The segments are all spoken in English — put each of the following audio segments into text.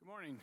Morning.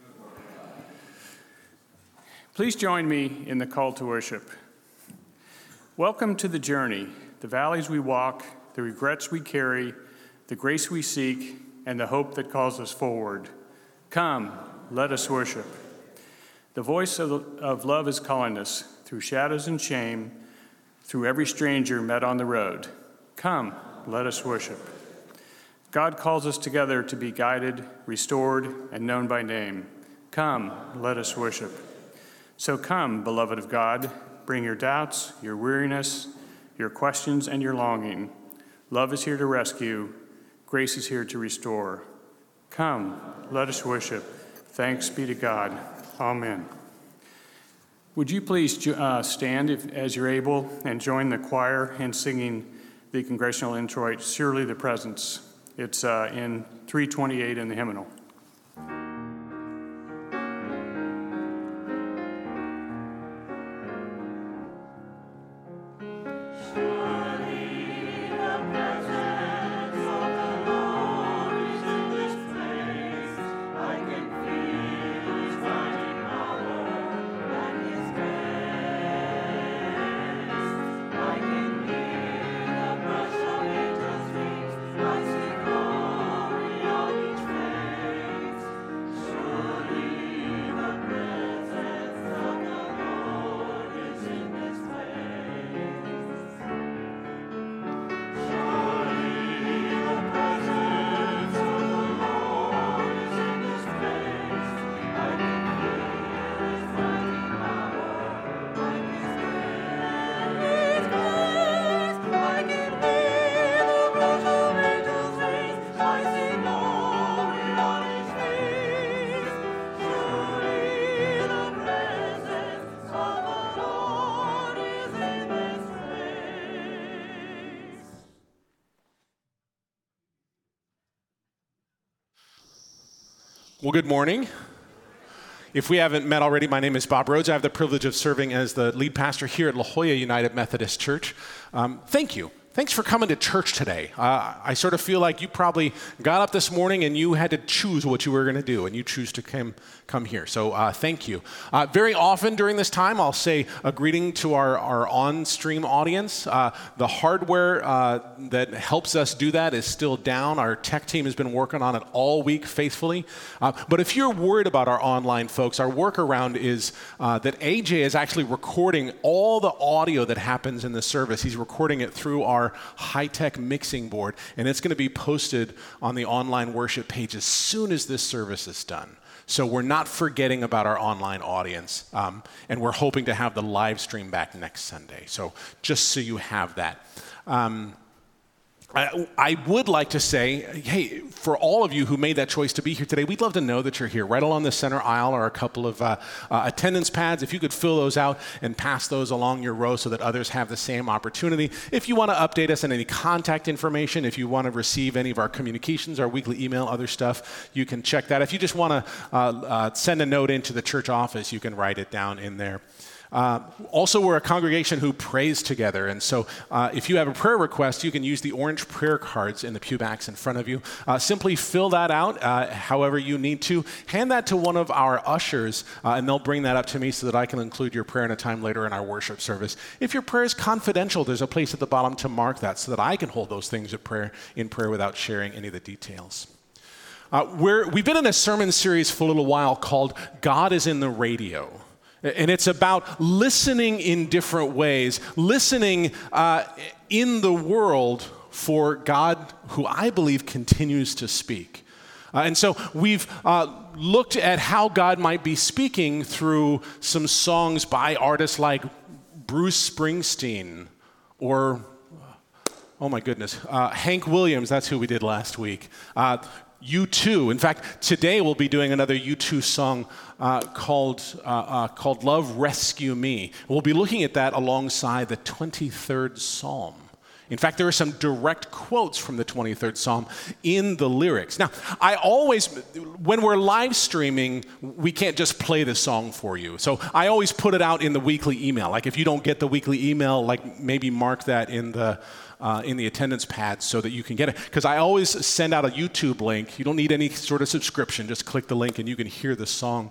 Please join me in the call to worship. Welcome to the journey, the valleys we walk, the regrets we carry, the grace we seek, and the hope that calls us forward. Come, let us worship. The voice of love is calling us through shadows and shame, through every stranger met on the road. Come, let us worship. God calls us together to be guided, restored, and known by name. Come, let us worship. So come, beloved of God, bring your doubts, your weariness, your questions, and your longing. Love is here to rescue. Grace is here to restore. Come, let us worship. Thanks be to God. Amen. Would you please stand as you're able and join the choir in singing the congregational introit, Surely the Presence. It's in 328 in the hymnal. Well, good morning. If we haven't met already, my name is Bob Rhodes. I have the privilege of serving as the lead pastor here at La Jolla United Methodist Church. Thank you. Thanks for coming to church today. I sort of feel like you probably got up this morning and you had to choose what you were going to do, and you choose to come here. So thank you. Very often during this time, I'll say a greeting to our on-stream audience. The hardware that helps us do that is still down. Our tech team has been working on it all week faithfully. But if you're worried about our online folks, our workaround is that AJ is actually recording all the audio that happens in the service. He's recording it through our high-tech mixing board, and it's going to be posted on the online worship page as soon as this service is done. So we're not forgetting about our online audience, and we're hoping to have the live stream back next Sunday. So just so you have that. I would like to say, hey, for all of you who made that choice to be here today, we'd love to know that you're here. Right along the center aisle are a couple of attendance pads. If you could fill those out and pass those along your row so that others have the same opportunity. If you want to update us on any contact information, if you want to receive any of our communications, our weekly email, other stuff, you can check that. If you just want to send a note into the church office, you can write it down in there. Also, we're a congregation who prays together, and so if you have a prayer request, you can use the orange prayer cards in the pew backs in front of you. Simply fill that out however you need to. Hand that to one of our ushers, and they'll bring that up to me so that I can include your prayer in a time later in our worship service. If your prayer is confidential, there's a place at the bottom to mark that so that I can hold those things in prayer without sharing any of the details. We've been in a sermon series for a little while called God is in the Radio. And it's about listening in different ways, listening in the world for God, who I believe continues to speak. And so we've looked at how God might be speaking through some songs by artists like Bruce Springsteen or, oh my goodness, Hank Williams. That's who we did last week. U2. In fact, today we'll be doing another U2 song called Love Rescue Me. We'll be looking at that alongside the 23rd Psalm. In fact, there are some direct quotes from the 23rd Psalm in the lyrics. Now, when we're live streaming, we can't just play the song for you. So I always put it out in the weekly email. Like if you don't get the weekly email, like maybe mark that in the in the attendance pad so that you can get it. Because I always send out a YouTube link. You don't need any sort of subscription. Just click the link and you can hear the song.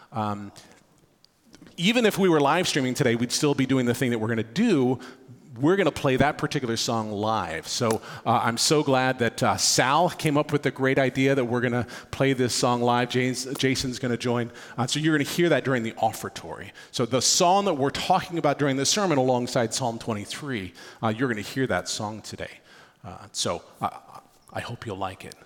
Even if we were live streaming today, we'd still be doing the thing that we're going to do. We're going to play that particular song live. So I'm so glad that Sal came up with the great idea that we're going to play this song live. Jason's going to join. So you're going to hear that during the offertory. So the song that we're talking about during the sermon alongside Psalm 23, you're going to hear that song today. So I hope you'll like it.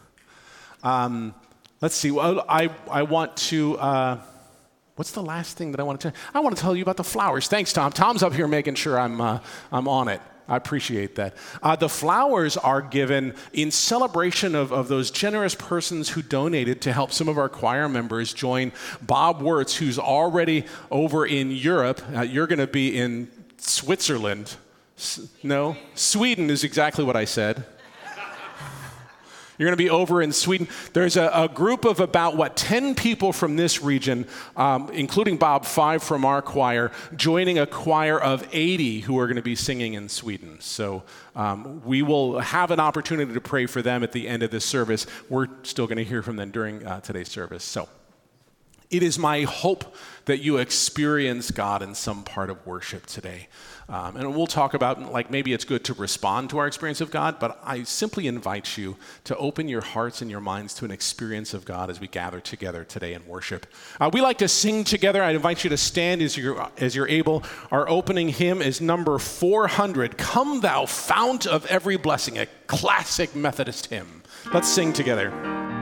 Let's see. Well, I want to... what's the last thing that I want to tell you? I want to tell you about the flowers. Thanks, Tom. Tom's up here making sure I'm on it. I appreciate that. The flowers are given in celebration of those generous persons who donated to help some of our choir members join Bob Wirtz, who's already over in Europe. You're going to be in Switzerland. No? Sweden is exactly what I said. You're going to be over in Sweden. There's a group of about, 10 people from this region, including Bob, 5 from our choir, joining a choir of 80 who are going to be singing in Sweden. So we will have an opportunity to pray for them at the end of this service. We're still going to hear from them during today's service. So it is my hope that you experience God in some part of worship today. And we'll talk about, maybe it's good to respond to our experience of God, but I simply invite you to open your hearts and your minds to an experience of God as we gather together today in worship. We like to sing together. I invite you to stand as you're able. Our opening hymn is number 400, Come Thou Fount of Every Blessing, a classic Methodist hymn. Let's sing together.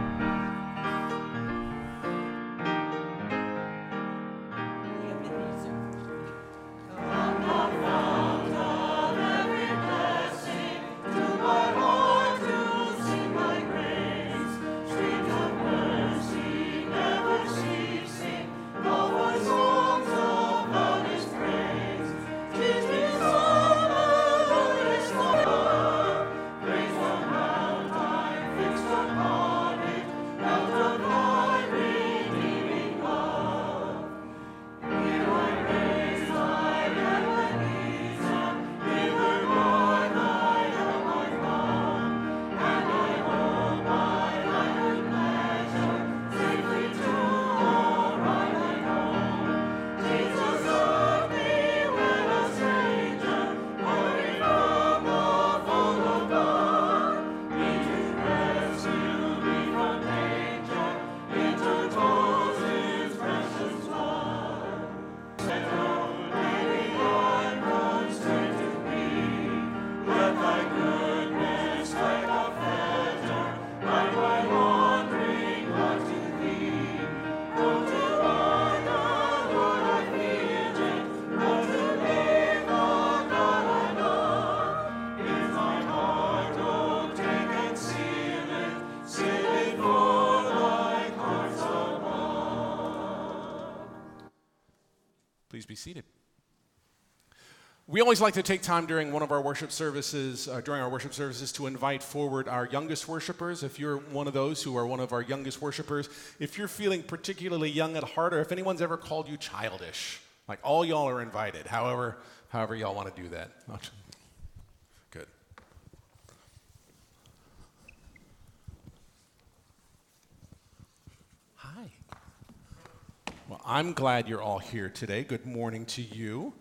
Please be seated. We always like to take time during our worship services to invite forward our youngest worshipers. If you're one of those who are one of our youngest worshipers, if you're feeling particularly young at heart, or if anyone's ever called you childish, all y'all are invited, however y'all want to do that. Good. Hi. Well, I'm glad you're all here today. Good morning to you.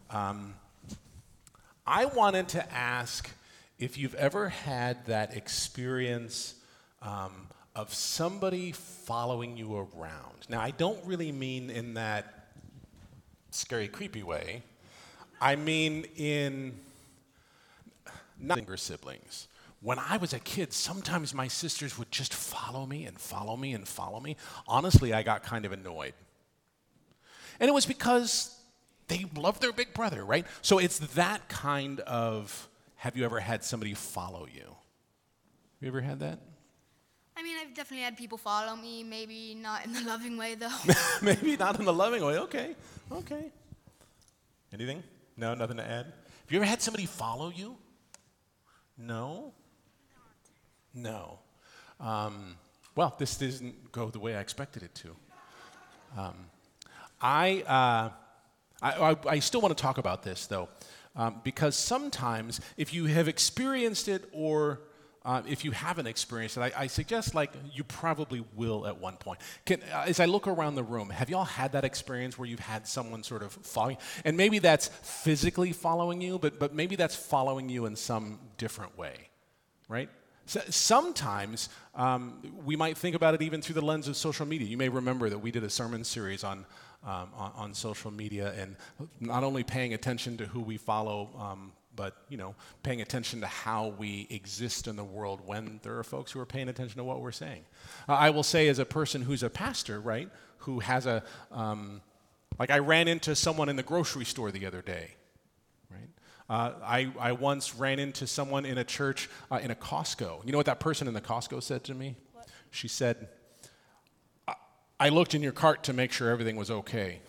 I wanted to ask if you've ever had that experience of somebody following you around. Now, I don't really mean in that scary, creepy way. I mean in not younger siblings. When I was a kid, sometimes my sisters would just follow me and follow me and follow me. Honestly, I got kind of annoyed. And it was because they love their big brother, right? So it's that kind of, have you ever had somebody follow you? Have you ever had that? I mean, I've definitely had people follow me, maybe not in the loving way, though. Maybe not in the loving way, okay. Anything? No, nothing to add? Have you ever had somebody follow you? No? No. Well, this didn't go the way I expected it to. I still want to talk about this, though. because sometimes if you have experienced it or if you haven't experienced it, I suggest like you probably will at one point. As I look around the room, have y'all had that experience where you've had someone sort of following? And maybe that's physically following you, but maybe that's following you in some different way, right? So sometimes we might think about it even through the lens of social media. You may remember that we did a sermon series on social media and not only paying attention to who we follow, but paying attention to how we exist in the world when there are folks who are paying attention to what we're saying. I will say, as a person who's a pastor, right, who has like I ran into someone in the grocery store the other day, right? I once ran into someone in a church in a Costco. You know what that person in the Costco said to me? What? She said, "I looked in your cart to make sure everything was okay."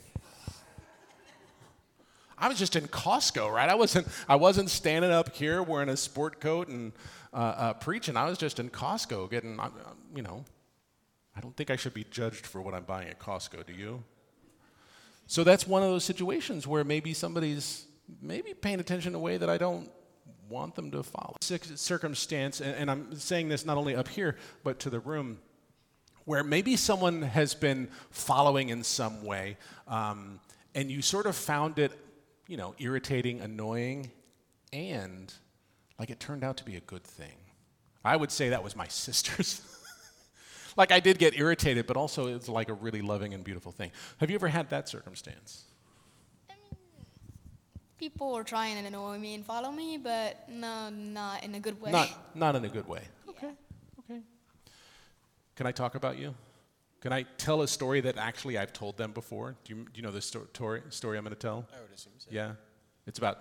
I was just in Costco, right? I wasn't standing up here wearing a sport coat and preaching. I was just in Costco getting, I don't think I should be judged for what I'm buying at Costco, do you? So that's one of those situations where maybe somebody's paying attention in a way that I don't want them to follow. Circumstance, and I'm saying this not only up here, but to the room, where maybe someone has been following in some way, and you sort of found it irritating, annoying, and like it turned out to be a good thing. I would say that was my sister's. Like I did get irritated, but also it's like a really loving and beautiful thing. Have you ever had that circumstance? I mean, people are trying to annoy me and follow me, but no, not in a good way. Not in a good way. Okay. Can I talk about you? Can I tell a story that actually I've told them before? Do you know the story I'm going to tell? I would assume so. Yeah? It's about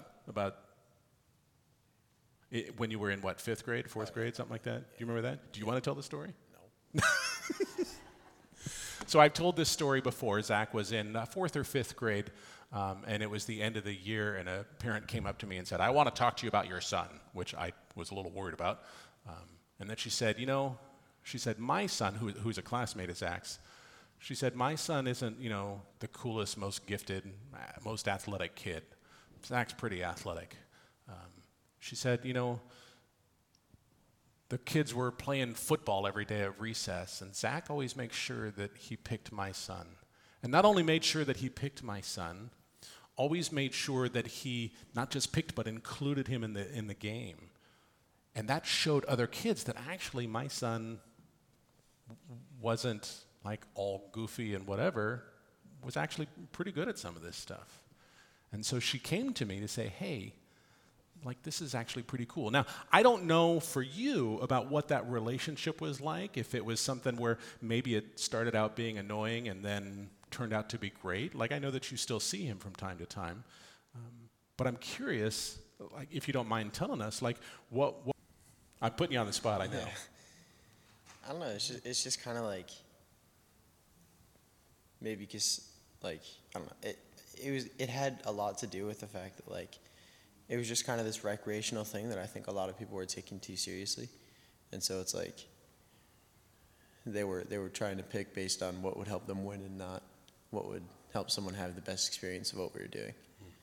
when you were in, what, fifth grade, fourth grade, something like that? Do you remember that? Do you want to tell the story? No. So I've told this story before. Zach was in fourth or fifth grade, and it was the end of the year, and a parent came up to me and said, "I want to talk to you about your son," which I was a little worried about. And then she said, my son, who's a classmate of Zach's, she said, my son isn't, the coolest, most gifted, most athletic kid. Zach's pretty athletic. She said, the kids were playing football every day at recess, and Zach always makes sure that he picked my son. And not only made sure that he picked my son, always made sure that he not just picked, but included him in the game. And that showed other kids that actually my son wasn't like all goofy and whatever, was actually pretty good at some of this stuff. And so she came to me to say, hey, like this is actually pretty cool. Now, I don't know for you about what that relationship was like, if it was something where maybe it started out being annoying and then turned out to be great. Like I know that you still see him from time to time. But I'm curious, like if you don't mind telling us, like what I'm putting you on the spot, I know. Yeah. I don't know. It's just kind of like maybe because like I don't know. It had a lot to do with the fact that like it was just kind of this recreational thing that I think a lot of people were taking too seriously, and so it's like they were trying to pick based on what would help them win and not what would help someone have the best experience of what we were doing.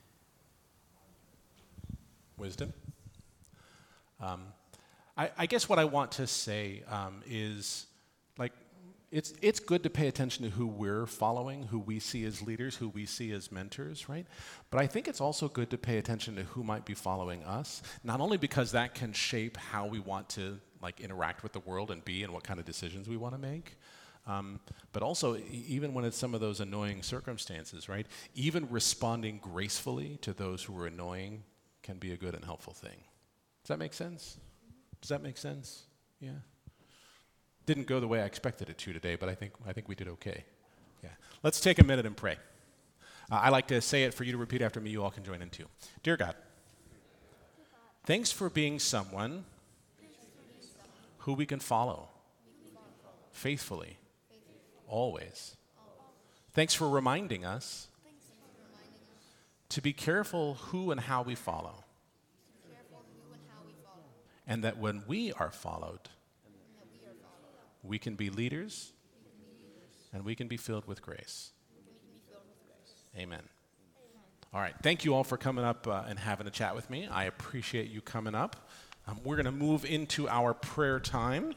Wisdom. I guess what I want to say is, like, it's good to pay attention to who we're following, who we see as leaders, who we see as mentors, right? But I think it's also good to pay attention to who might be following us, not only because that can shape how we want to, like, interact with the world and be and what kind of decisions we want to make, but also even when it's some of those annoying circumstances, right? Even responding gracefully to those who are annoying can be a good and helpful thing. Does that make sense? Does that make sense? Yeah. Didn't go the way I expected it to today, but I think we did okay. Yeah. Let's take a minute and pray. I like to say it for you to repeat after me. You all can join in too. Dear God, thanks for being someone who we can follow faithfully, always. Thanks for reminding us to be careful who and how we follow. And that when we are followed, we can be leaders and we can be filled with grace. Amen. All right, thank you all for coming up and having a chat with me. I appreciate you coming up. We're going to move into our prayer time.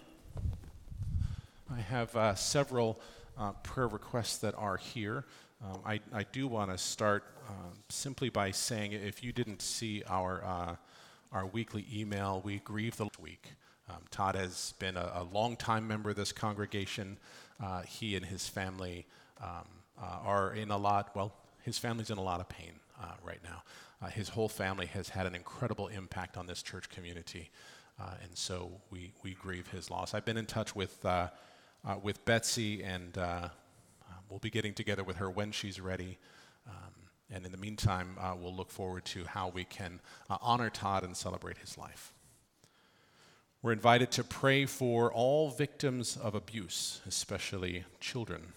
I have several prayer requests that are here. I do want to start simply by saying, if you didn't see our weekly email, we grieve the week. Todd has been a long-time member of this congregation. He and his family are in a lot, well, his family's in a lot of pain right now. His whole family has had an incredible impact on this church community, and so we grieve his loss. I've been in touch with Betsy, and we'll be getting together with her when she's ready. And in the meantime, we'll look forward to how we can honor Todd and celebrate his life. We're invited to pray for all victims of abuse, especially children.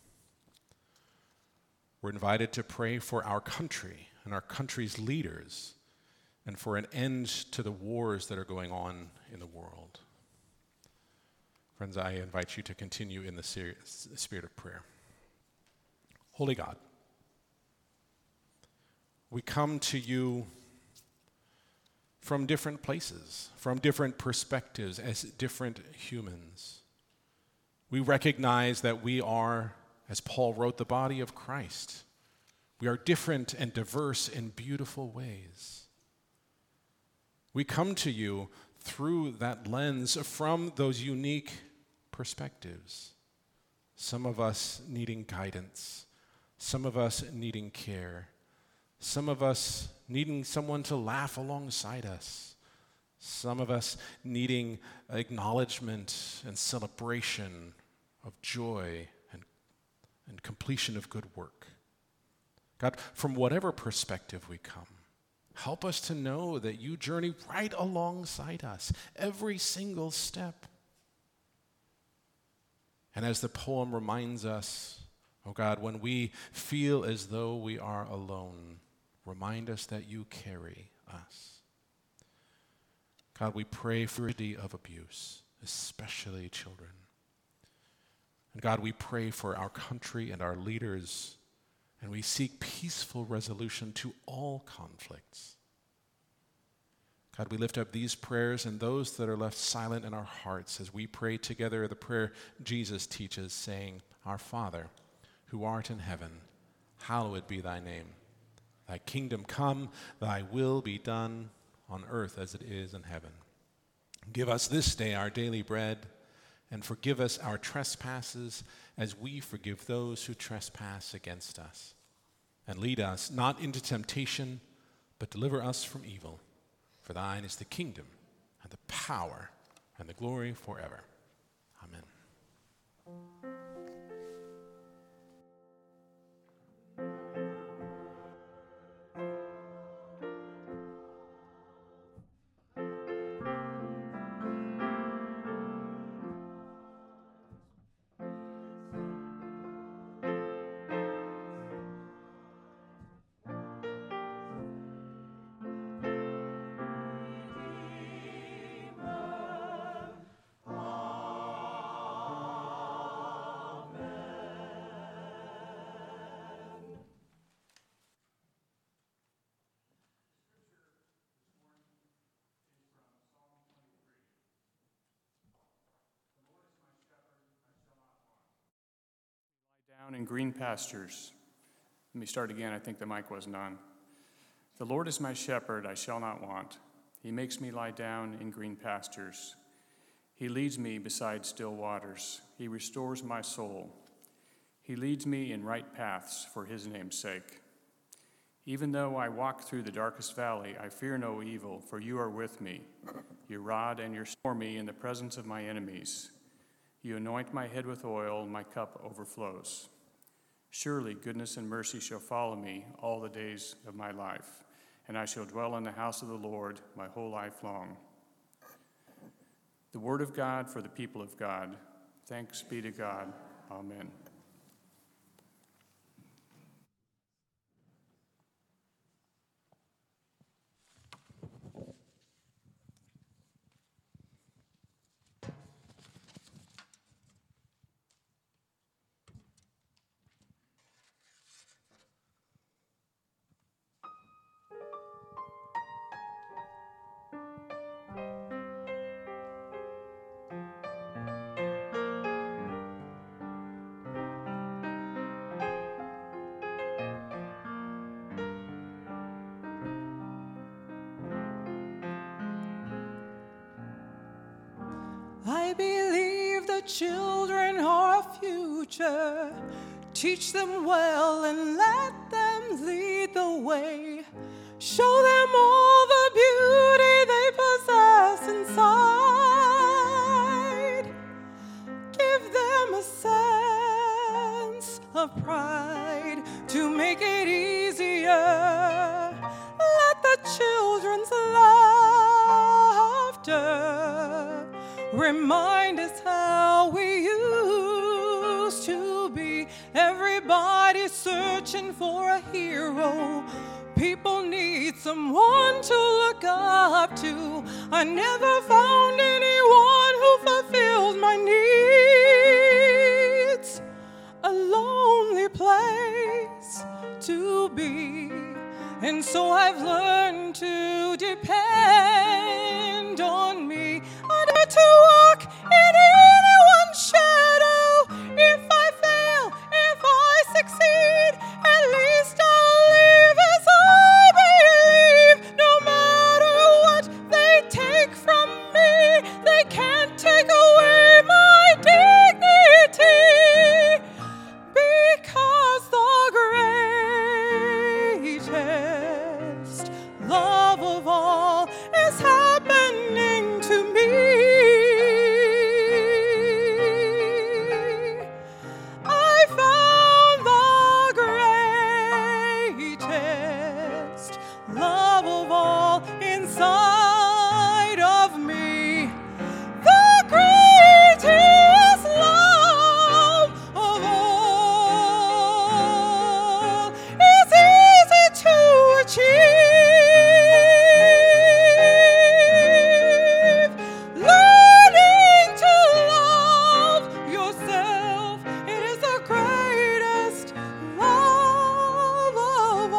We're invited to pray for our country and our country's leaders, and for an end to the wars that are going on in the world. Friends, I invite you to continue in the spirit of prayer. Holy God, we come to you from different places, from different perspectives, as different humans. We recognize that we are, as Paul wrote, the body of Christ. We are different and diverse in beautiful ways. We come to you through that lens, from those unique perspectives. Some of us needing guidance, some of us needing care, some of us needing someone to laugh alongside us, some of us needing acknowledgement and celebration of joy and completion of good work. God, from whatever perspective we come, help us to know that you journey right alongside us, every single step. And as the poem reminds us, oh God, when we feel as though we are alone, remind us that you carry us. God, we pray for the severity of abuse, especially children. And God, we pray for our country and our leaders, and we seek peaceful resolution to all conflicts. God, we lift up these prayers and those that are left silent in our hearts as we pray together the prayer Jesus teaches, saying, Our Father, who art in heaven, hallowed be thy name. Thy kingdom come, thy will be done on earth as it is in heaven. Give us this day our daily bread, and forgive us our trespasses as we forgive those who trespass against us. And lead us not into temptation, but deliver us from evil. For thine is the kingdom, and the power, and the glory forever. Amen. Down in green pastures. Let me start again. I think the mic wasn't on. The Lord is my shepherd, I shall not want. He makes me lie down in green pastures. He leads me beside still waters. He restores my soul. He leads me in right paths for his name's sake. Even though I walk through the darkest valley, I fear no evil, for you are with me. Your rod and your staff for me in the presence of my enemies. You anoint my head with oil, my cup overflows. Surely goodness and mercy shall follow me all the days of my life, and I shall dwell in the house of the Lord my whole life long. The word of God for the people of God. Thanks be to God. Amen. the children our future. Teach them well and let them lead the way. Show them all the beauty they possess inside. Give them a sense of pride to make it easier. Let the children's laughter remind us how we used to be. Everybody's searching for a hero. People need someone to look up to. I never found anyone who fulfilled my needs. A lonely place to be. And so I've learned to depend on me. I need to walk in anyone's shadow. If I fail, if I succeed, at least I'll live as I believe. No matter what they take from me, they can't take away my dignity. Because the greatest love of all is happening to me. I found the greatest love of all inside of me. The greatest love of all is easy to achieve. Learning to love yourself, it is the greatest love of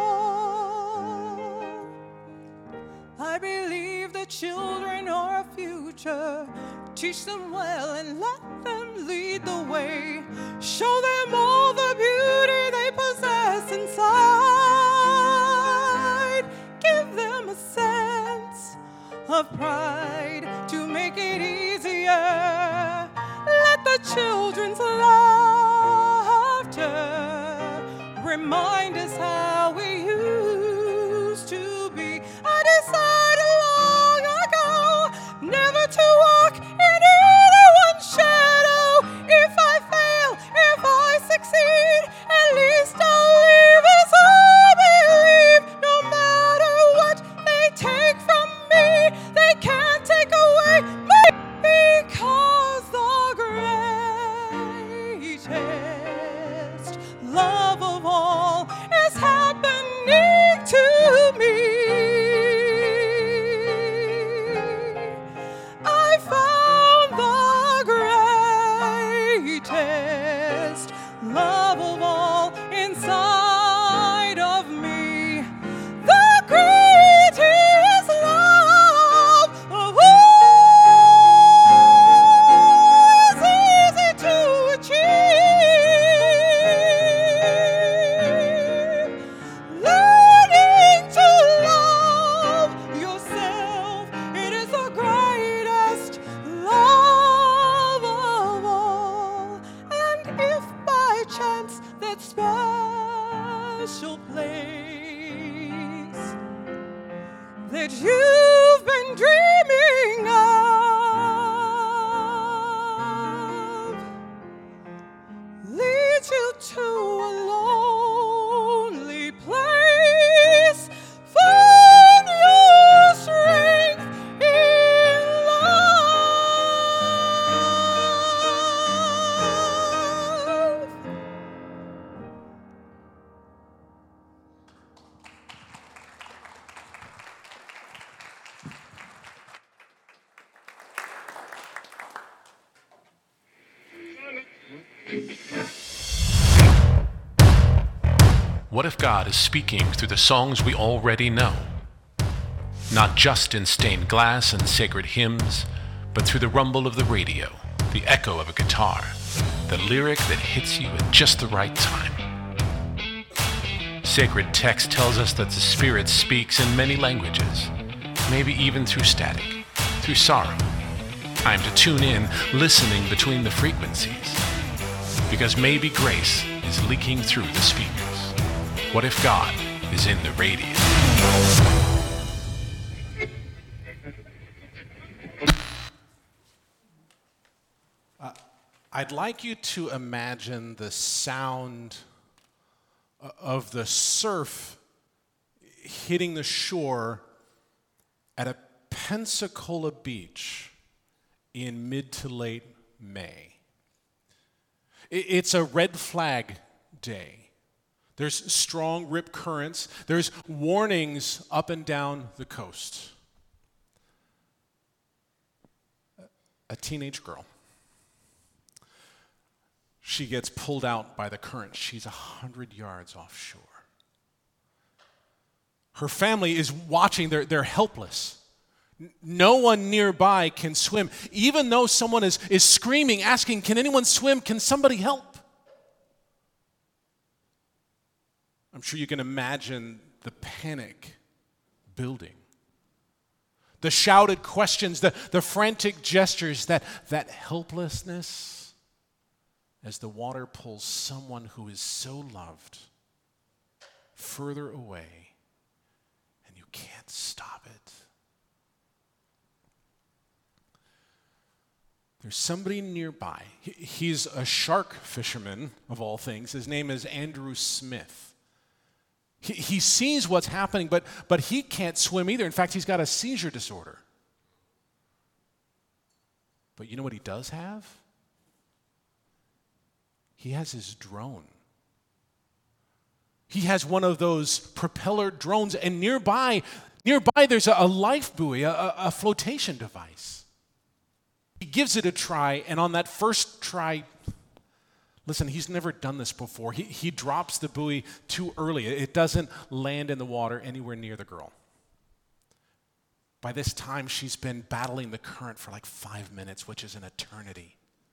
all. I believe the children are our future. Teach them well and let them lead the way. Show them all the beauty they possess inside. Give them a sense of pride to make it easier. Let the children's laughter remind us how we used to be. I decided long ago never to walk in anyone's shadow. If I fail, if I succeed, at least I'll live as I believe. No matter what they take from me, they can't take away my. Because the greatest love of all is happening to me. I found the greatest love of all inside of me. The greatest love of all is easy to achieve. Learning to love yourself, it is the greatest love of all. And if by chance that special place that you've been dreaming of leads you to a lonely place, find your strength in love. What if God is speaking through the songs we already know? Not just in stained glass and sacred hymns, but through the rumble of the radio, the echo of a guitar, the lyric that hits you at just the right time. Sacred text tells us that the Spirit speaks in many languages, maybe even through static, through sorrow, Time to tune in, listening between the frequencies. Because maybe grace is leaking through the speakers. What if God is in the radio? I'd like you to imagine the sound of the surf hitting the shore at a Pensacola beach in mid to late May. It's a red flag day. There's strong rip currents. There's warnings up and down the coast. A teenage girl. She gets pulled out by the current. She's 100 yards offshore. Her family is watching. They're helpless. No one nearby can swim. Even though someone is screaming, asking, can anyone swim? Can somebody help? I'm sure you can imagine the panic building. The shouted questions, the frantic gestures, that helplessness as the water pulls someone who is so loved further away, and you can't stop it. There's somebody nearby. He's a shark fisherman, of all things. His name is Andrew Smith. He sees what's happening, but he can't swim either. In fact, he's got a seizure disorder. But you know what he does have? He has his drone. He has one of those propeller drones, and nearby there's a life buoy, a flotation device. He gives it a try, and on that first try, listen, he's never done this before. He drops the buoy too early. It doesn't land in the water anywhere near the girl. By this time, she's been battling the current for like 5 minutes, which is an eternity.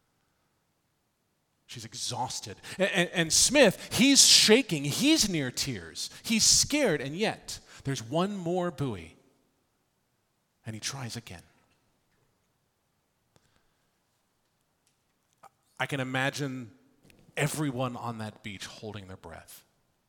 She's exhausted. And Smith, he's shaking. He's near tears. He's scared, and yet there's one more buoy. And he tries again. I can imagine everyone on that beach holding their breath,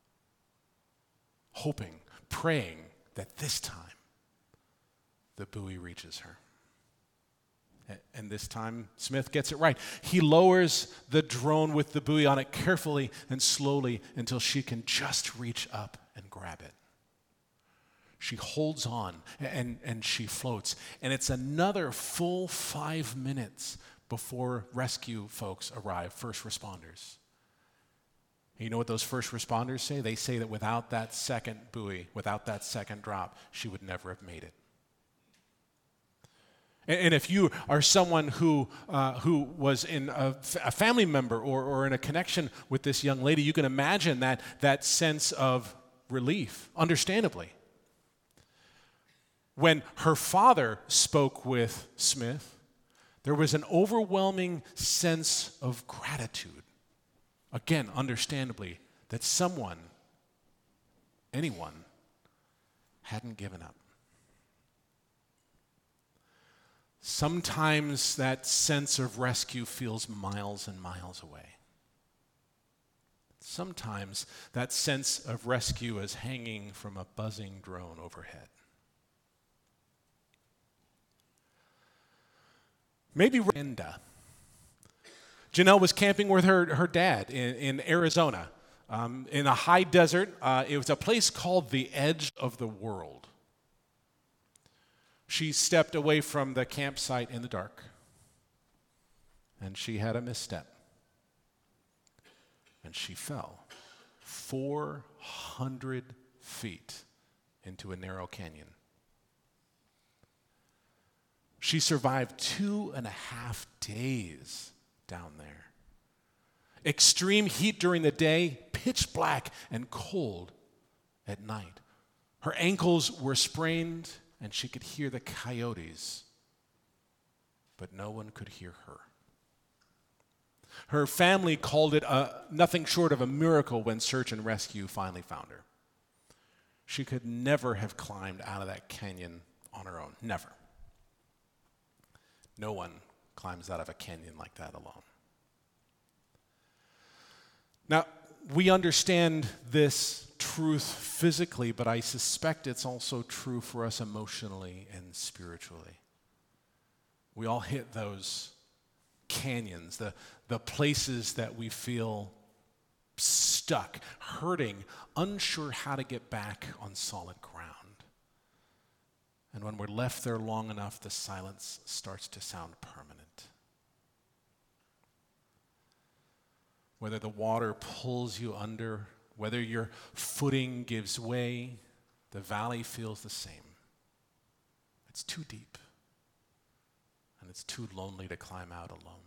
hoping, praying that this time the buoy reaches her. And this time, Smith gets it right. He lowers the drone with the buoy on it carefully and slowly until she can just reach up and grab it. She holds on and she floats. And it's another full 5 minutes before rescue folks arrive, first responders. And you know what those first responders say? They say that without that second buoy, without that second drop, she would never have made it. And if you are someone who was in a family member or in a connection with this young lady, you can imagine that sense of relief, understandably. When her father spoke with Smith, there was an overwhelming sense of gratitude. Again, understandably, that someone, anyone, hadn't given up. Sometimes that sense of rescue feels miles and miles away. Sometimes that sense of rescue is hanging from a buzzing drone overhead. Maybe Randa. Janelle was camping with her dad in Arizona, in a high desert. It was a place called the Edge of the World. She stepped away from the campsite in the dark, and she had a misstep. And she fell 400 feet into a narrow canyon. She survived 2.5 days down there. Extreme heat during the day, pitch black and cold at night. Her ankles were sprained, and she could hear the coyotes, but no one could hear her. Her family called it nothing short of a miracle when search and rescue finally found her. She could never have climbed out of that canyon on her own, never. No one climbs out of a canyon like that alone. Now, we understand this truth physically, but I suspect it's also true for us emotionally and spiritually. We all hit those canyons, the places that we feel stuck, hurting, unsure how to get back on solid ground. And when we're left there long enough, the silence starts to sound permanent. Whether the water pulls you under, whether your footing gives way, the valley feels the same. It's too deep, and it's too lonely to climb out alone.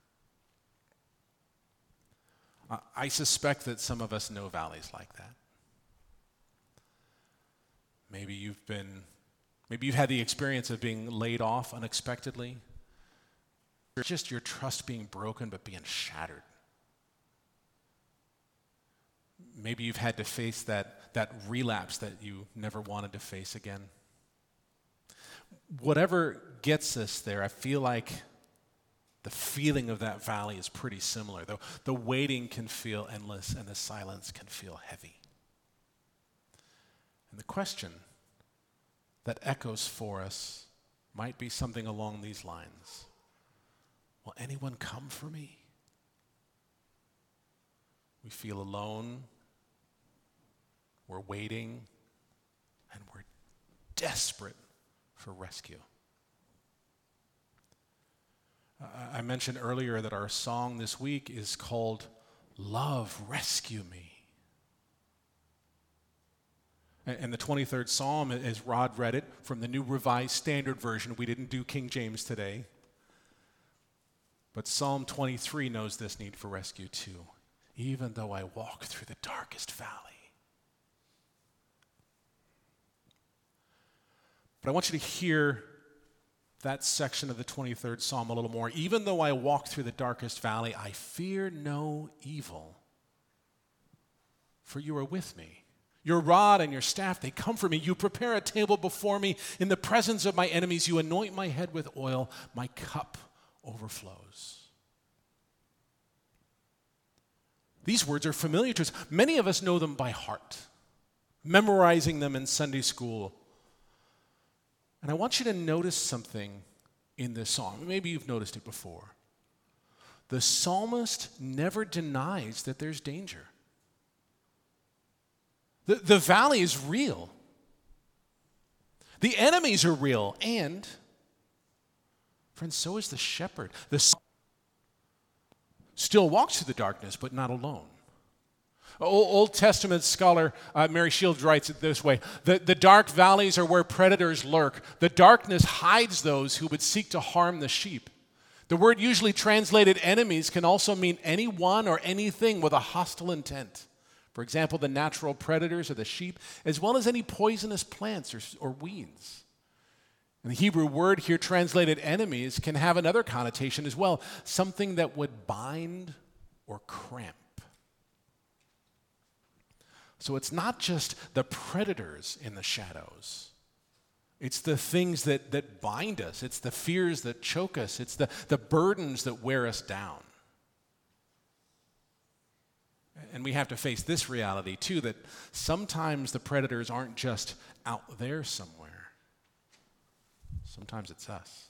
I suspect that some of us know valleys like that. Maybe you've had the experience of being laid off unexpectedly. Or just your trust being broken but being shattered. Maybe you've had to face that relapse that you never wanted to face again. Whatever gets us there, I feel like the feeling of that valley is pretty similar. Though the waiting can feel endless and the silence can feel heavy. And the question that echoes for us might be something along these lines. Will anyone come for me? We feel alone, we're waiting, and we're desperate for rescue. I mentioned earlier that our song this week is called Love, Rescue Me. And the 23rd Psalm, as Rod read it from the New Revised Standard Version, we didn't do King James today, but Psalm 23 knows this need for rescue too. Even though I walk through the darkest valley. But I want you to hear that section of the 23rd Psalm a little more. Even though I walk through the darkest valley, I fear no evil, for you are with me. Your rod and your staff, they comfort me. You prepare a table before me in the presence of my enemies. You anoint my head with oil. My cup overflows. These words are familiar to us. Many of us know them by heart, memorizing them in Sunday school. And I want you to notice something in this psalm. Maybe you've noticed it before. The psalmist never denies that there's danger. The valley is real. The enemies are real. And, friends, so is the shepherd. The still walks through the darkness, but not alone. Old Testament scholar Mary Shields writes it this way: the dark valleys are where predators lurk. The darkness hides those who would seek to harm the sheep. The word usually translated enemies can also mean anyone or anything with a hostile intent. For example, the natural predators are the sheep, as well as any poisonous plants or weeds. And the Hebrew word here translated enemies can have another connotation as well, something that would bind or cramp. So it's not just the predators in the shadows. It's the things that bind us. It's the fears that choke us. It's the burdens that wear us down. And we have to face this reality too, that sometimes the predators aren't just out there somewhere. Sometimes it's us.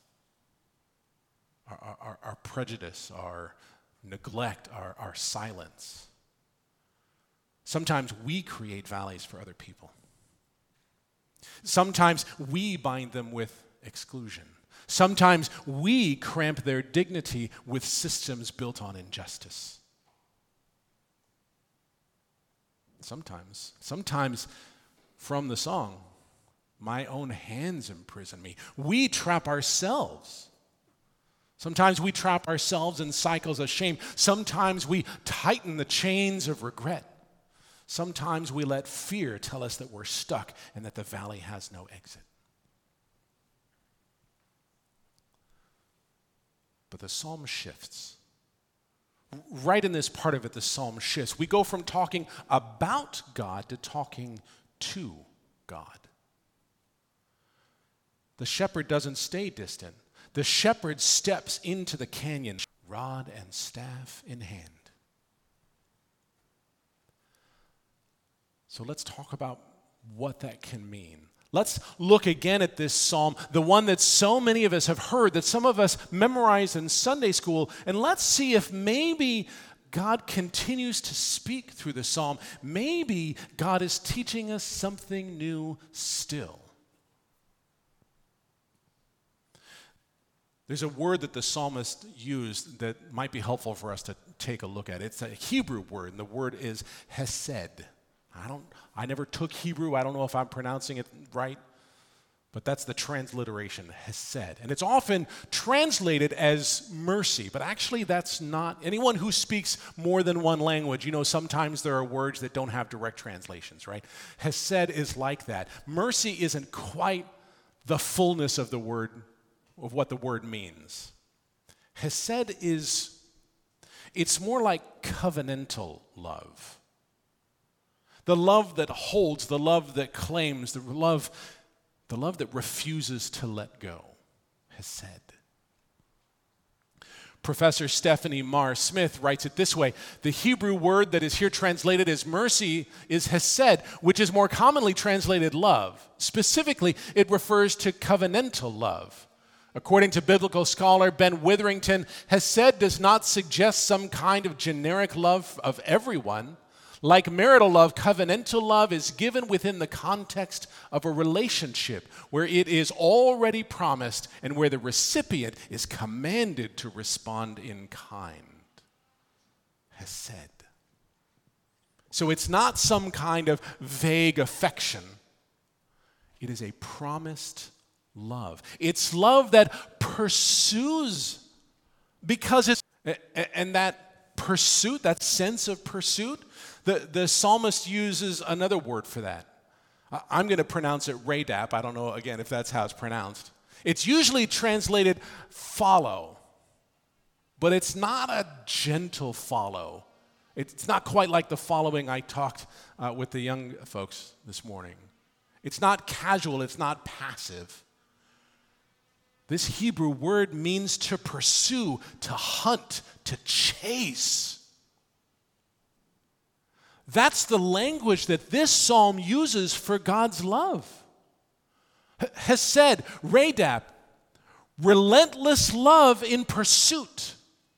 Our prejudice, our neglect, our silence. Sometimes we create valleys for other people. Sometimes we bind them with exclusion. Sometimes we cramp their dignity with systems built on injustice. Sometimes from the song, my own hands imprison me. We trap ourselves. Sometimes we trap ourselves in cycles of shame. Sometimes we tighten the chains of regret. Sometimes we let fear tell us that we're stuck and that the valley has no exit. But the psalm shifts. Right in this part of it, the psalm shifts. We go from talking about God to talking to God. The shepherd doesn't stay distant. The shepherd steps into the canyon, rod and staff in hand. So let's talk about what that can mean. Let's look again at this psalm, the one that so many of us have heard, that some of us memorized in Sunday school, and let's see if maybe God continues to speak through the psalm. Maybe God is teaching us something new still. There's a word that the psalmist used that might be helpful for us to take a look at. It's a Hebrew word, and the word is hesed. I never took Hebrew. I don't know if I'm pronouncing it right, but that's the transliteration, hesed. And it's often translated as mercy, but actually that's not. Anyone who speaks more than one language, sometimes there are words that don't have direct translations, right? Hesed is like that. Mercy isn't quite the fullness of the word, of what the word means. Hesed it's more like covenantal love. The love that holds, the love that claims, the love that refuses to let go. Hesed. Professor Stephanie Marr Smith writes it this way: the Hebrew word that is here translated as mercy is hesed, which is more commonly translated love. Specifically, it refers to covenantal love. According to biblical scholar Ben Witherington, hesed does not suggest some kind of generic love of everyone. Like marital love, covenantal love is given within the context of a relationship where it is already promised and where the recipient is commanded to respond in kind. Hesed. So it's not some kind of vague affection. It is a promised love. It's love that pursues because it's, and that pursuit, that sense of pursuit, the psalmist uses another word for that. I'm going to pronounce it radap. I don't know, again, if that's how it's pronounced. It's usually translated follow, but it's not a gentle follow. It's not quite like the following I talked with the young folks this morning. It's not casual. It's not passive. This Hebrew word means to pursue, to hunt, to chase. That's the language that this psalm uses for God's love. Hesed, radap, relentless love in pursuit.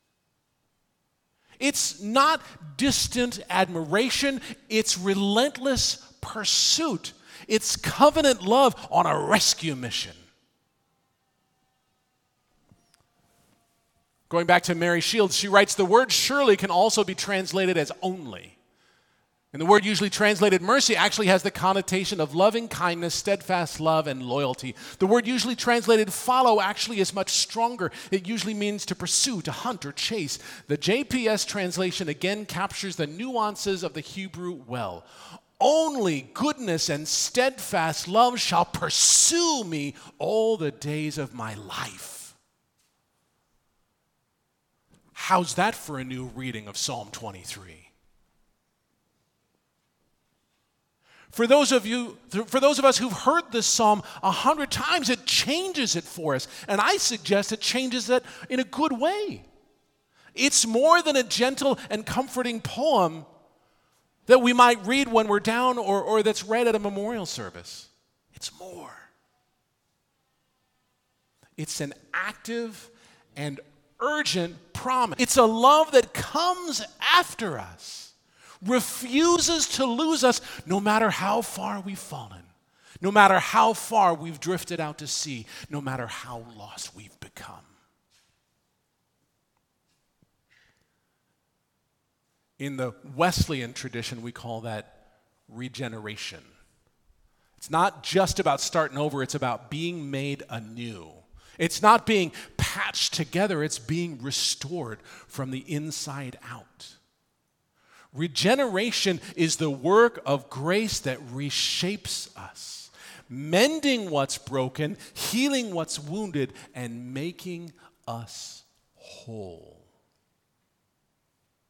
It's not distant admiration, it's relentless pursuit. It's covenant love on a rescue mission. Going back to Mary Shields, she writes, the word surely can also be translated as only. And the word usually translated mercy actually has the connotation of loving kindness, steadfast love, and loyalty. The word usually translated follow actually is much stronger. It usually means to pursue, to hunt, or chase. The JPS translation again captures the nuances of the Hebrew well. Only goodness and steadfast love shall pursue me all the days of my life. How's that for a new reading of Psalm 23? For those of us who've heard this psalm 100 times, it changes it for us. And I suggest it changes it in a good way. It's more than a gentle and comforting poem that we might read when we're down or that's read at a memorial service. It's more. It's an active and urgent promise. It's a love that comes after us. Refuses to lose us no matter how far we've fallen, no matter how far we've drifted out to sea, no matter how lost we've become. In the Wesleyan tradition, we call that regeneration. It's not just about starting over, it's about being made anew. It's not being patched together, it's being restored from the inside out. Regeneration is the work of grace that reshapes us, mending what's broken, healing what's wounded, and making us whole.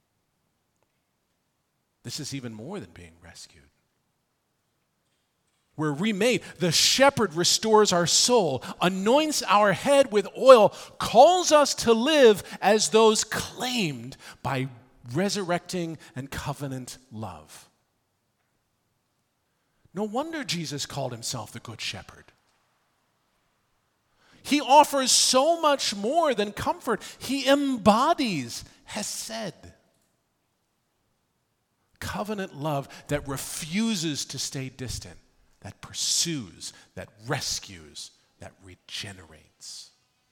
This is even more than being rescued. We're remade. The shepherd restores our soul, anoints our head with oil, calls us to live as those claimed by resurrecting and covenant love. No wonder Jesus called himself the Good Shepherd. He offers so much more than comfort. He embodies hesed, covenant love that refuses to stay distant, that pursues, that rescues, that regenerates.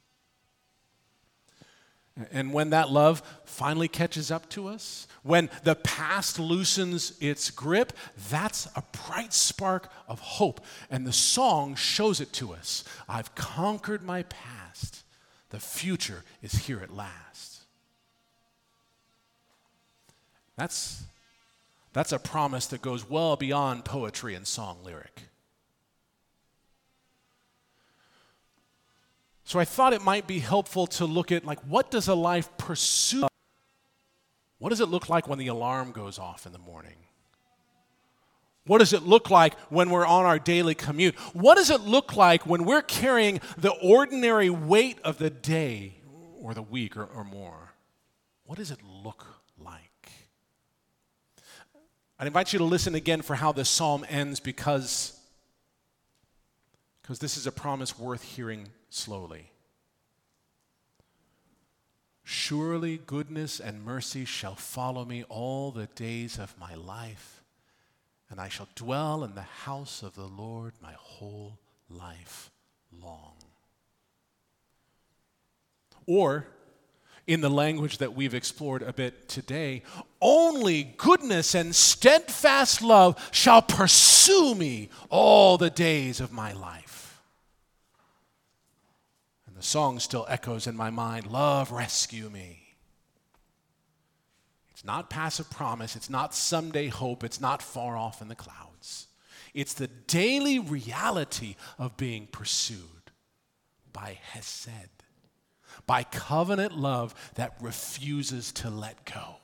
And when that love finally catches up to us, when the past loosens its grip, that's a bright spark of hope. And the song shows it to us. I've conquered my past. The future is here at last. That's a promise that goes well beyond poetry and song lyric. So I thought it might be helpful to look at, what does a life pursue? What does it look like when the alarm goes off in the morning? What does it look like when we're on our daily commute? What does it look like when we're carrying the ordinary weight of the day or the week or more? What does it look like? I'd invite you to listen again for how this psalm ends because this is a promise worth hearing slowly. Surely goodness and mercy shall follow me all the days of my life, and I shall dwell in the house of the Lord my whole life long. Or, in the language that we've explored a bit today, only goodness and steadfast love shall pursue me all the days of my life. And the song still echoes in my mind, love, rescue me. It's not passive promise, it's not someday hope, it's not far off in the clouds. It's the daily reality of being pursued by hesed, by covenant love that refuses to let go.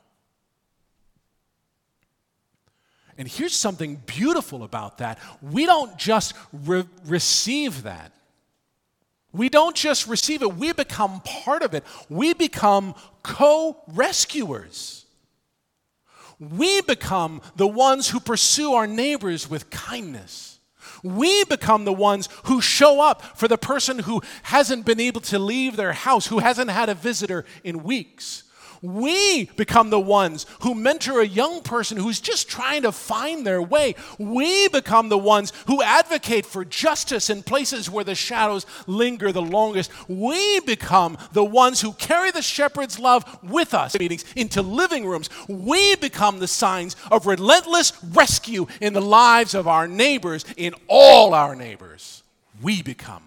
And here's something beautiful about that. We don't just receive that. We don't just receive it, we become part of it. We become co-rescuers. We become the ones who pursue our neighbors with kindness. We become the ones who show up for the person who hasn't been able to leave their house, who hasn't had a visitor in weeks. We become the ones who mentor a young person who's just trying to find their way. We become the ones who advocate for justice in places where the shadows linger the longest. We become the ones who carry the shepherd's love with us meetings into living rooms. We become the signs of relentless rescue in the lives of our neighbors, in all our neighbors. We become.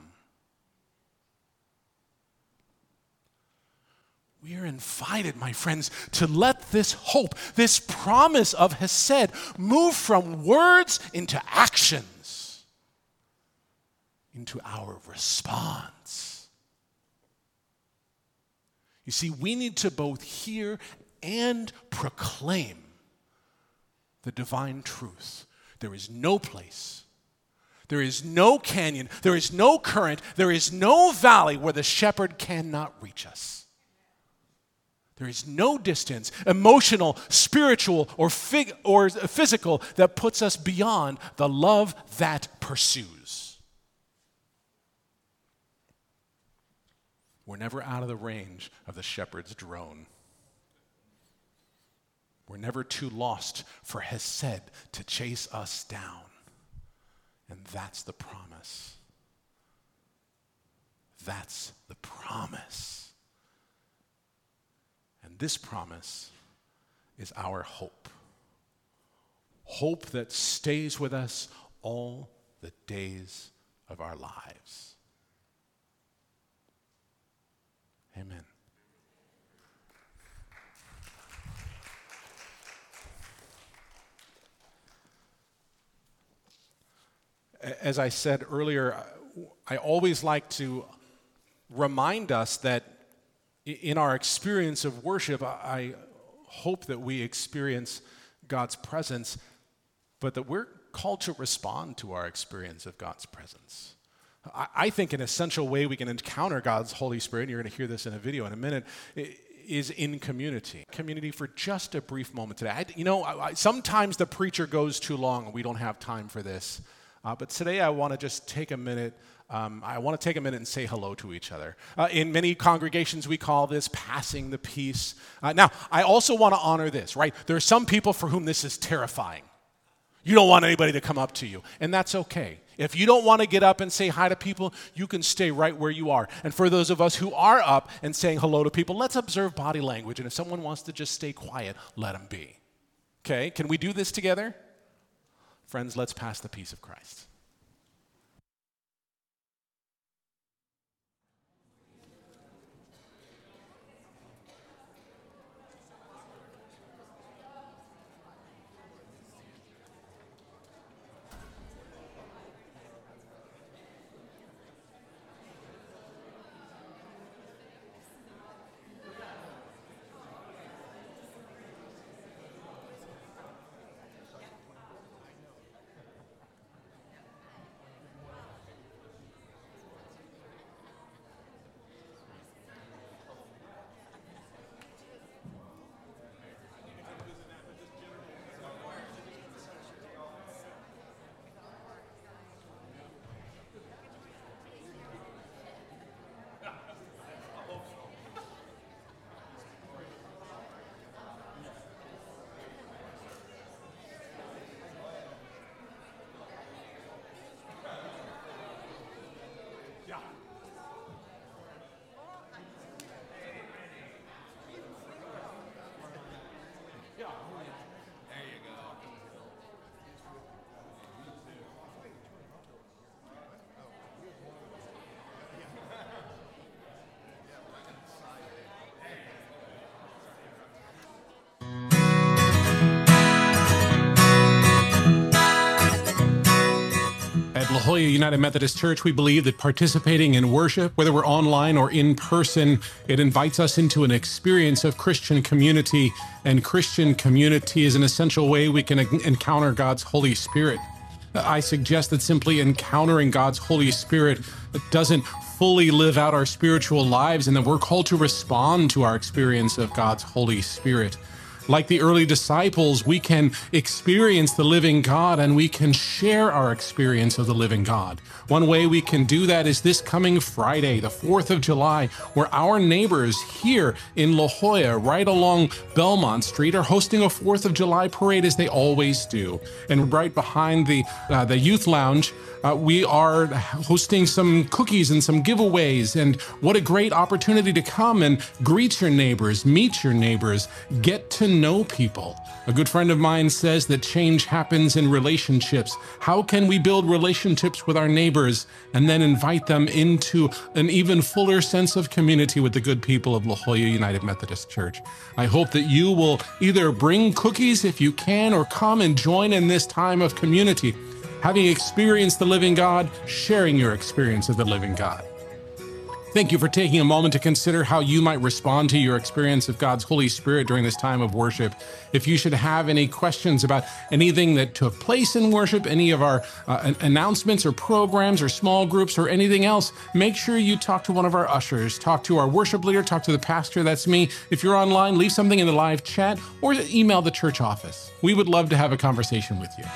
We are invited, my friends, to let this hope, this promise of Hesed, move from words into actions, into our response. You see, we need to both hear and proclaim the divine truth. There is no place, there is no canyon, there is no current, there is no valley where the shepherd cannot reach us. There is no distance, emotional, spiritual, or physical, that puts us beyond the love that pursues. We're never out of the range of the shepherd's drone. We're never too lost for Hesed to chase us down. And that's the promise. That's the promise. This promise is our hope. Hope that stays with us all the days of our lives. Amen. As I said earlier, I always like to remind us that in our experience of worship, I hope that we experience God's presence, but that we're called to respond to our experience of God's presence. I think an essential way we can encounter God's Holy Spirit, and you're going to hear this in a video in a minute, is in community. Community for just a brief moment today. Sometimes the preacher goes too long and we don't have time for this. But today I want to just take a minute. I want to take a minute and say hello to each other. In many congregations, we call this passing the peace. Now, I also want to honor this, right? There are some people for whom this is terrifying. You don't want anybody to come up to you, and that's okay. If you don't want to get up and say hi to people, you can stay right where you are. And for those of us who are up and saying hello to people, let's observe body language. And if someone wants to just stay quiet, let them be. Okay, can we do this together? Friends, let's pass the peace of Christ. At La Jolla United Methodist Church, we believe that participating in worship, whether we're online or in person, it invites us into an experience of Christian community, and Christian community is an essential way we can encounter God's Holy Spirit. I suggest that simply encountering God's Holy Spirit doesn't fully live out our spiritual lives, and that we're called to respond to our experience of God's Holy Spirit. Like the early disciples, we can experience the living God and we can share our experience of the living God. One way we can do that is this coming Friday, the 4th of July, where our neighbors here in La Jolla, right along Belmont Street, are hosting a 4th of July parade as they always do. And right behind the youth lounge, we are hosting some cookies and some giveaways, and what a great opportunity to come and greet your neighbors, meet your neighbors, get to know people. A good friend of mine says that change happens in relationships. How can we build relationships with our neighbors and then invite them into an even fuller sense of community with the good people of La Jolla United Methodist Church? I hope that you will either bring cookies if you can, or come and join in this time of community. Having experienced the living God, sharing your experience of the living God. Thank you for taking a moment to consider how you might respond to your experience of God's Holy Spirit during this time of worship. If you should have any questions about anything that took place in worship, any of our announcements or programs or small groups or anything else, make sure you talk to one of our ushers, talk to our worship leader, talk to the pastor, that's me. If you're online, leave something in the live chat or email the church office. We would love to have a conversation with you.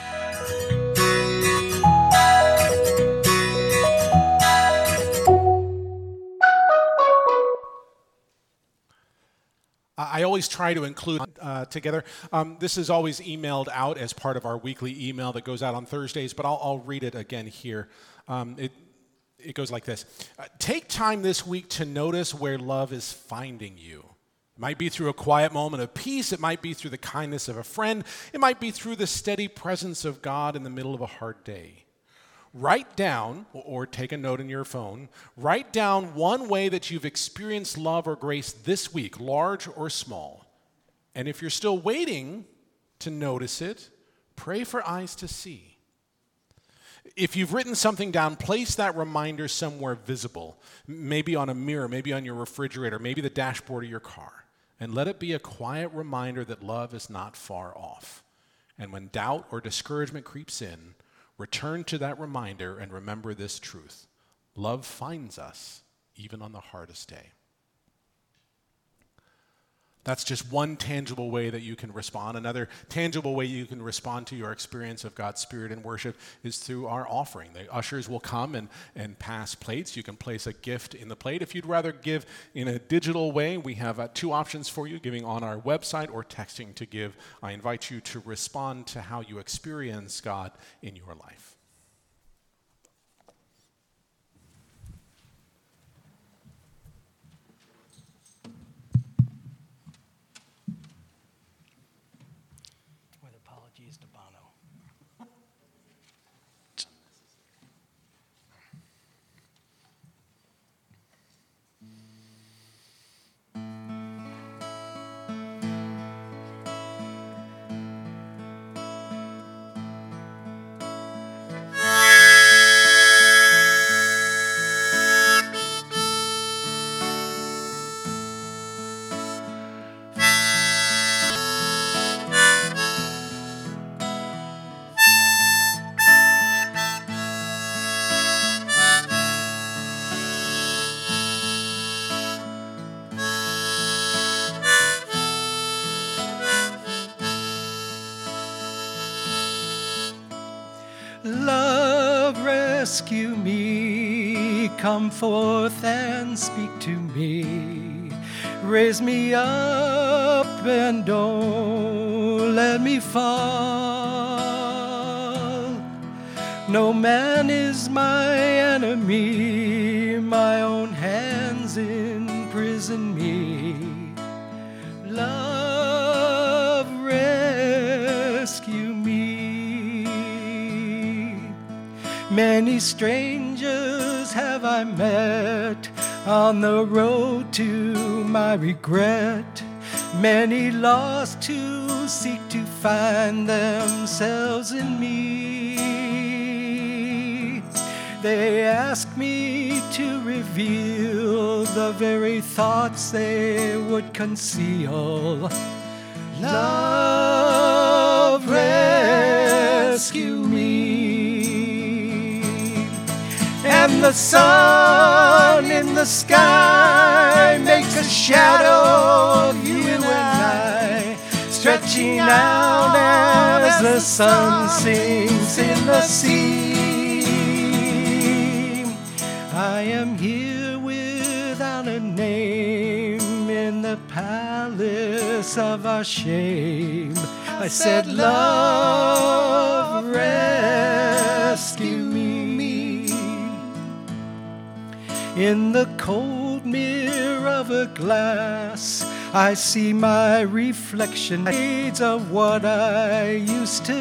I always try to include together. This is always emailed out as part of our weekly email that goes out on Thursdays, but I'll read it again here. It goes like this. Take time this week to notice where love is finding you. It might be through a quiet moment of peace. It might be through the kindness of a friend. It might be through the steady presence of God in the middle of a hard day. Write down, or take a note in your phone, write down one way that you've experienced love or grace this week, large or small. And if you're still waiting to notice it, pray for eyes to see. If you've written something down, place that reminder somewhere visible, maybe on a mirror, maybe on your refrigerator, maybe the dashboard of your car, and let it be a quiet reminder that love is not far off. And when doubt or discouragement creeps in, return to that reminder and remember this truth. Love finds us even on the hardest day. That's just one tangible way that you can respond. Another tangible way you can respond to your experience of God's Spirit in worship is through our offering. The ushers will come and pass plates. You can place a gift in the plate. If you'd rather give in a digital way, we have 2 options for you, giving on our website or texting to give. I invite you to respond to how you experience God in your life. Apologies to Bono. Love, rescue me, come forth and speak to me. Raise me up and don't let me fall. No man is my enemy, my own hands imprison me. Love, rescue me. Many strangers have I met on the road to my regret. Many lost to seek to find themselves in me. They ask me to reveal the very thoughts they would conceal. Love, rescue me. And the sun in the sky makes a shadow of you and I, stretching out as the sun sinks in the sea. I am here without a name in the palace of our shame. I said, love, rescue me. In the cold mirror of a glass, I see my reflection, shades of what I used to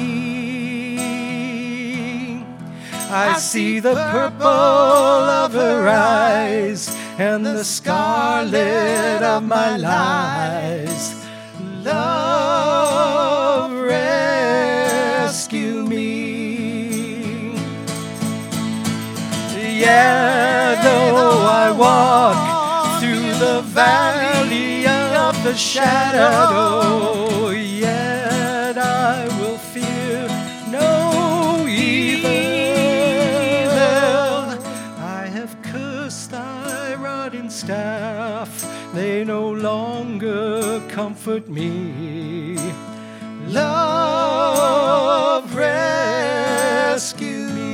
be. I see the purple of her eyes and the scarlet of my lies. Love, rescue me. Yeah, though I walk through the valley of the shadow, yet I will fear no evil. I have cursed thy rod and staff, they no longer comfort me. Love, rescue me.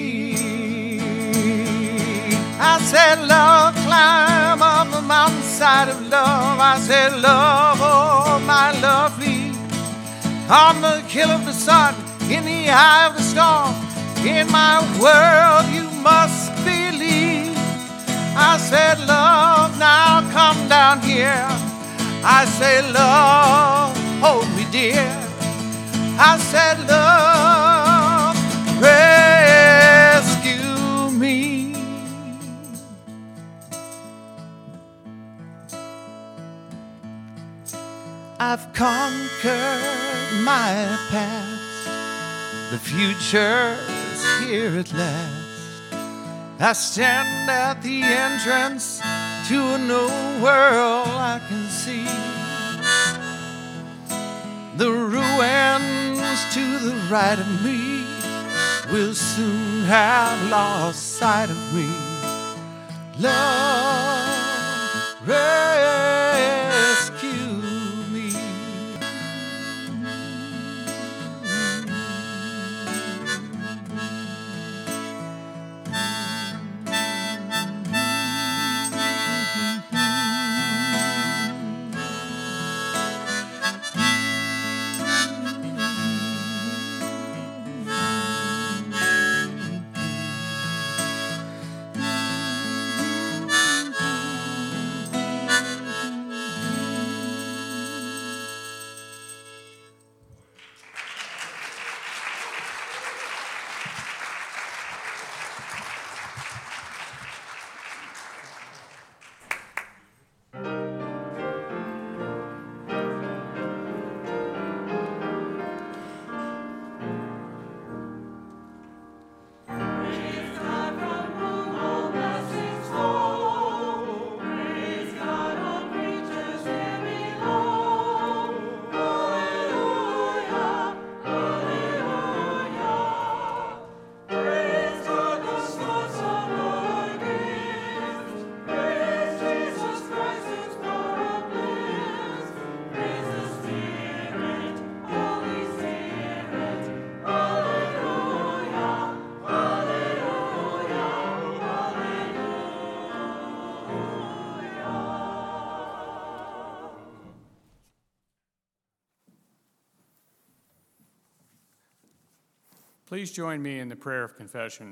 I said, love, climb up the mountainside of love. I said, love, oh my lovely, on the hill of the sun, in the eye of the storm, in my world you must believe. I said, love, now come down here. I said, love, hold me dear. I said, love, rescue me. I've conquered my past, the future's here at last. I stand at the entrance to a new world I can see. The ruin right of me will soon have lost sight of me. Love, rescue me. Please join me in the prayer of confession.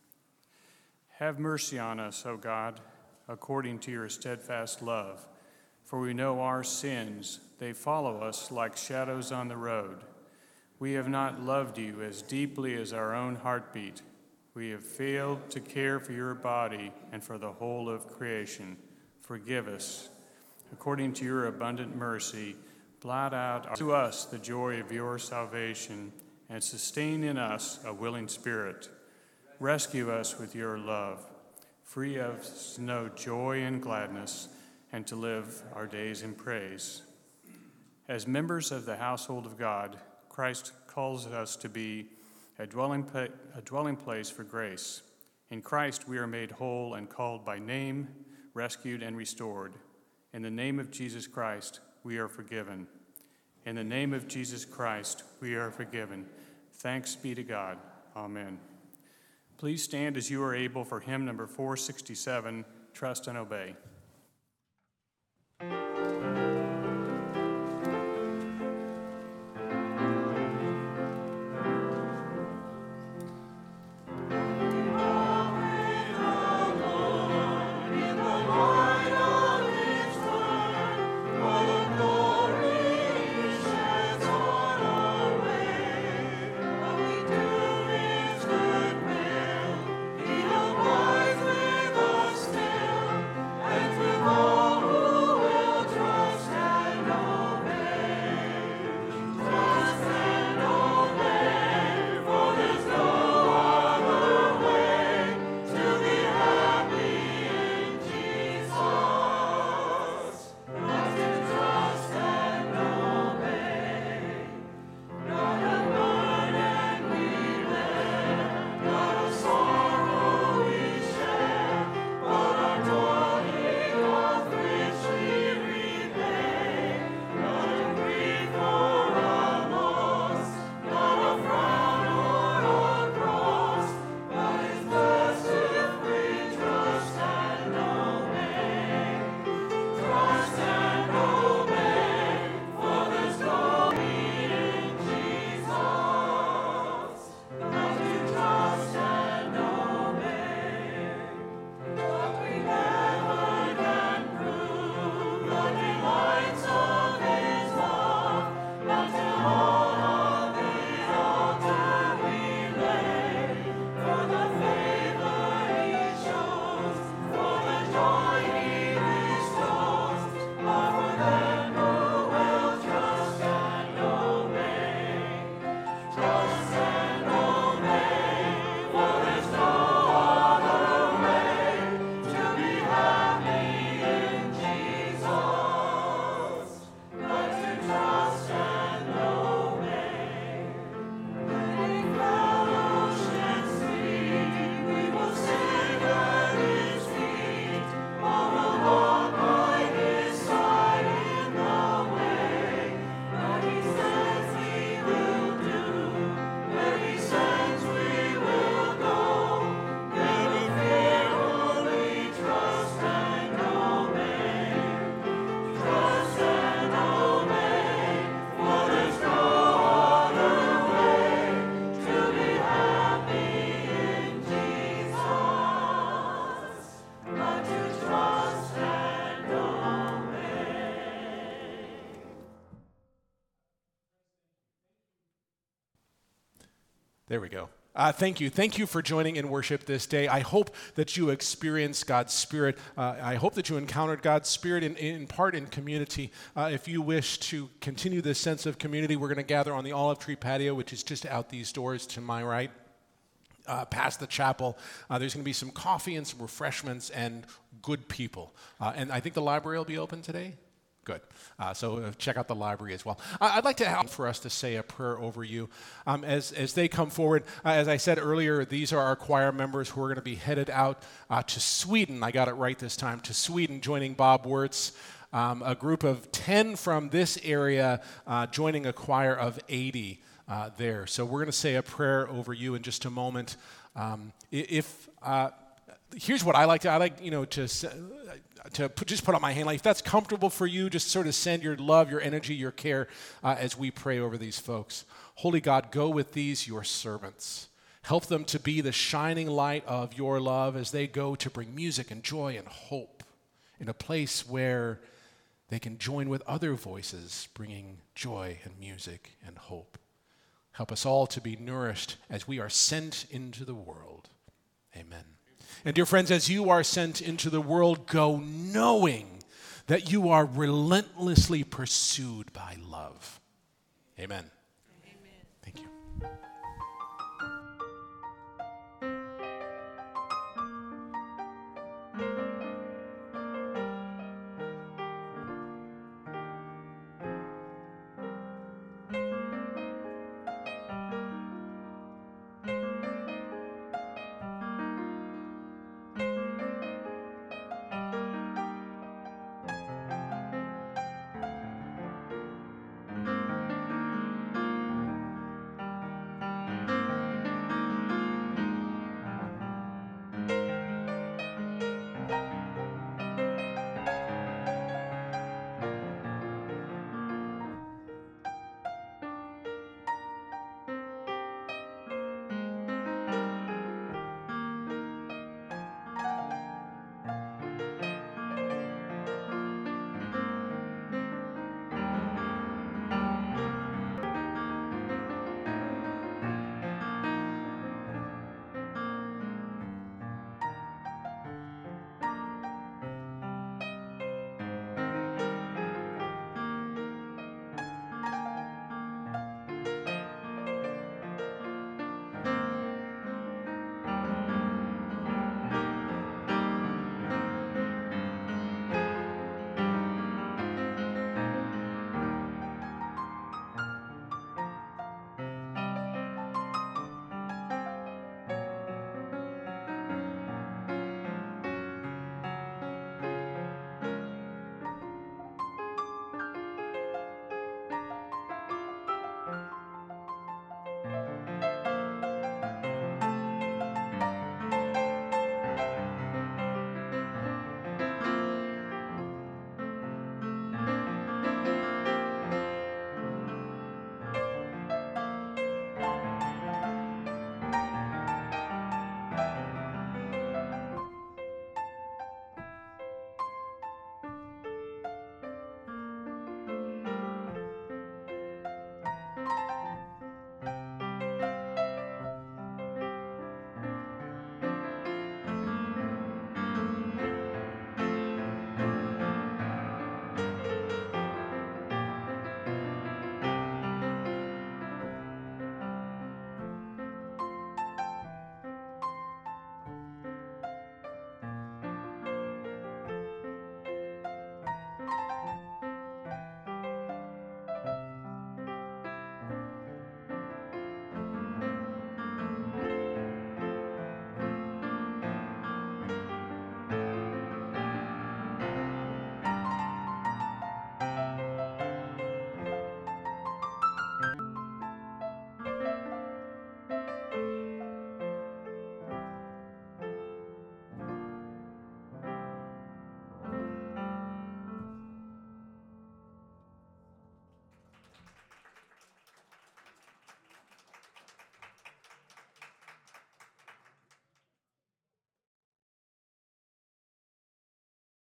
Have mercy on us, O God, according to your steadfast love. For we know our sins, they follow us like shadows on the road. We have not loved you as deeply as our own heartbeat. We have failed to care for your body and for the whole of creation. Forgive us. According to your abundant mercy, blot out to us the joy of your salvation and sustain in us a willing spirit. Rescue us with your love. Free us to know joy and gladness and to live our days in praise. As members of the household of God, Christ calls us to be a dwelling place for grace. In Christ we are made whole and called by name, rescued and restored. In the name of Jesus Christ, we are forgiven. In the name of Jesus Christ, we are forgiven. Thanks be to God. Amen. Please stand as you are able for hymn number 467, Trust and Obey. And There we go. Thank you. Thank you for joining in worship this day. I hope that you experienced God's Spirit. I hope that you encountered God's Spirit in part in community. If you wish to continue this sense of community, we're going to gather on the Olive Tree patio, which is just out these doors to my right. Past the chapel. There's going to be some coffee and some refreshments and good people. And I think the library will be open today. Good. So check out the library as well. I'd like to have for us to say a prayer over you as they come forward. As I said earlier, these are our choir members who are going to be headed out to Sweden. I got it right this time, to Sweden, joining Bob Wirtz. A group of 10 from this area joining a choir of 80 there. So we're going to say a prayer over you in just a moment. Here's what I like to put out my hand. Like, if that's comfortable for you, just sort of send your love, your energy, your care as we pray over these folks. Holy God, go with these, your servants. Help them to be the shining light of your love as they go to bring music and joy and hope in a place where they can join with other voices bringing joy and music and hope. Help us all to be nourished as we are sent into the world. Amen. And dear friends, as you are sent into the world, go knowing that you are relentlessly pursued by love. Amen. Amen. Thank you.